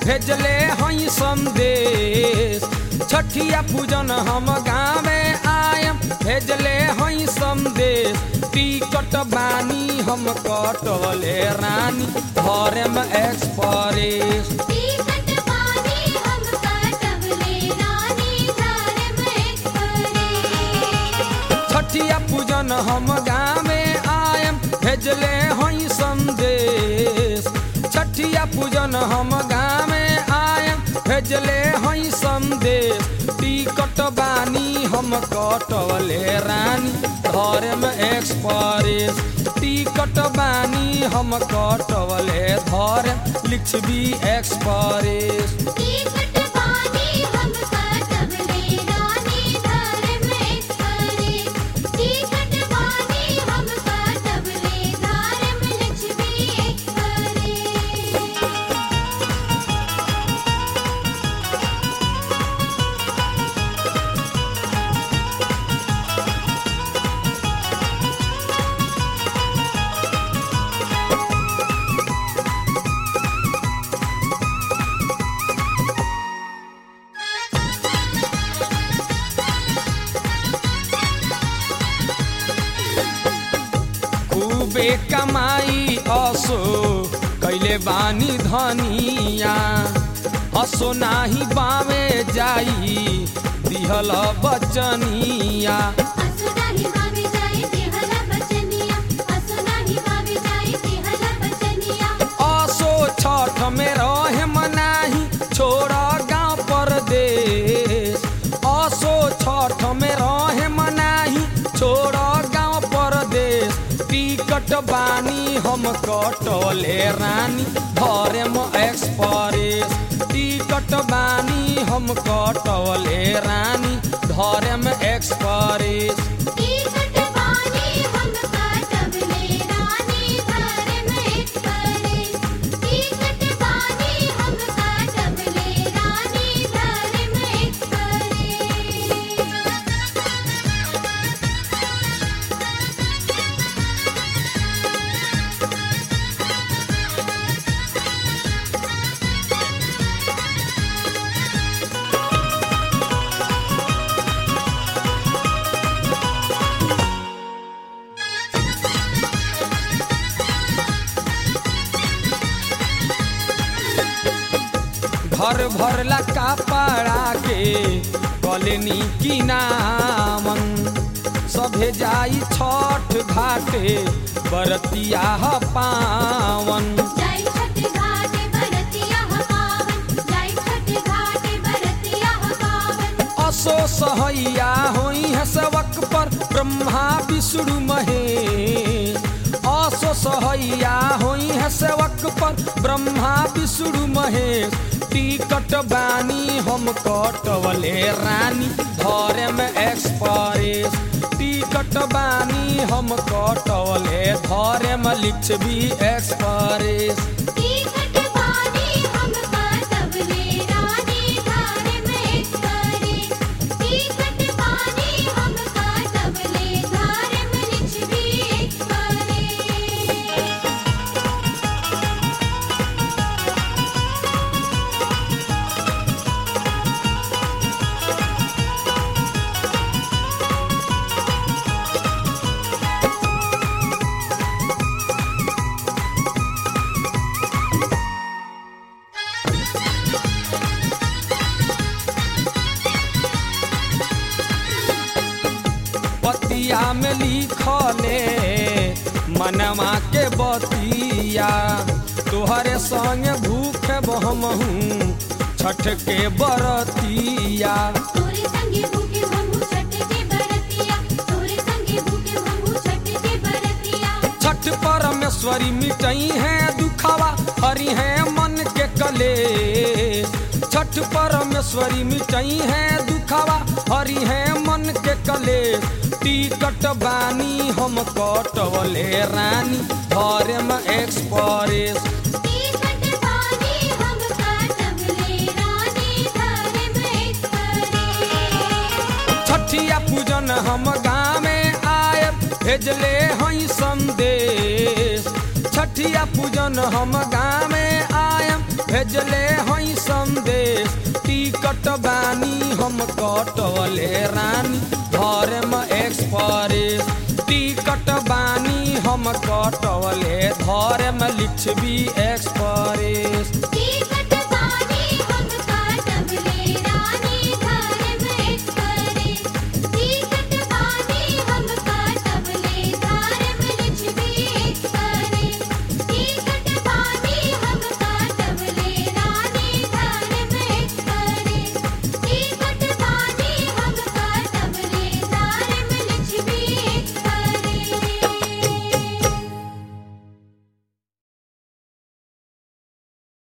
भेजले हई संदेश। छठिया पूजन हम गावे आयम भेजले हई संदेश। टिकट बानी हम कटवले रानी धरम एक्सप्रेस। छठिया पूजन हम गावे आयम भेजले हई संदेश। छठिया पूजन हम गावे आयम भेजले हई संदेश। टिकट बानी हम कटवले रानी धरम एक्सप्रेस। टिकट बानी हम कटवले धरम लिखबी एक्सप्रेस। खूबे कमाई असो कैले बानी धनिया। असो नाही बावे जाई दिहल बचनिया। असो छठ में रहे मनाही छोड़ा गाँव परदेश। असो छठ में रहे मनाही छोड़ा गाँव परदेश। टिकट बानी हम कटवले रानी धरम एक्सप्रेस। टिकट बानी हम कटवले रानी धरम एक्सप्रेस। घर भरला कपड़ा के कलनी की नामन। सभे जाई छठ घाटे बरतिया पावन। असो सहैया होई है सेवक पर ब्रह्मा विष्णु महेश। असो सहैया होई है सेवक पर ब्रह्मा विष्णु महेश। टिकट बानी हम कटवले रानी धरम एक्सप्रेस। टिकट बानी हम कटवले धरम लिखबी एक्सप्रेस। पतिया में लिखले मनवा के बतिया। तोहरे संग भूखे बहमहू छठ के बरतिया। छठ परमेश्वरी मिटई है दुखावा हरि है मन के कलेश। छठ परमेश्वरी मिटई है दुखावा हरि है मन के कलेश। टिकट बानी हम कटवले रानी धरम एक्सप्रेस। छठिया पूजन हम गावे आए भेजले हई संदेश। छठिया पूजन हम गावे आयम भेज भेजले हई संदेश टिकट बानी हम कटवले रानी धर्म एक्सप्रेस टिकट बानी हम कटवले धर्म लिच्छवी एक्सप्रेस।